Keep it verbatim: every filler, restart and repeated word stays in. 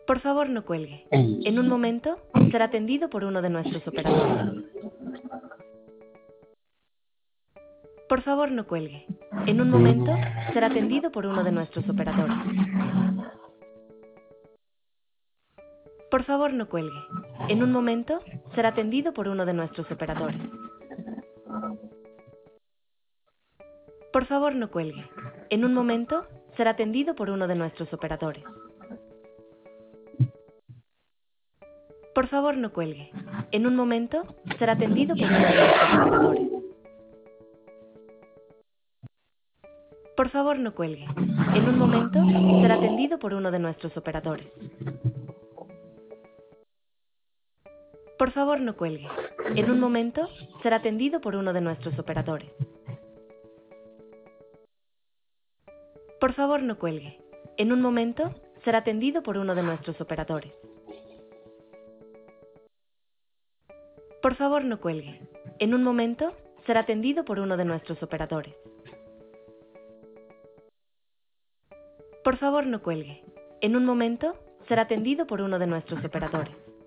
Por favor, no cuelgue. En un momento será atendido por uno de nuestros operadores. Por favor, no cuelgue. En un momento será atendido por uno de nuestros operadores. Por favor, no cuelgue. En un momento será atendido por uno de nuestros operadores. Por favor, no cuelgue. En un momento será atendido por uno de nuestros operadores. Por favor, no cuelgue. En un momento será atendido por uno de nuestros operadores. Por favor, no cuelgue. En un momento será atendido por uno de nuestros operadores. Por favor, no cuelgue. En un momento será atendido por uno de nuestros operadores. Por favor, no cuelgue. En un momento será atendido por uno de nuestros operadores. Por favor, no cuelgue. En un momento será atendido por uno de nuestros operadores. Por favor, no cuelgue. En un momento será atendido por uno de nuestros operadores.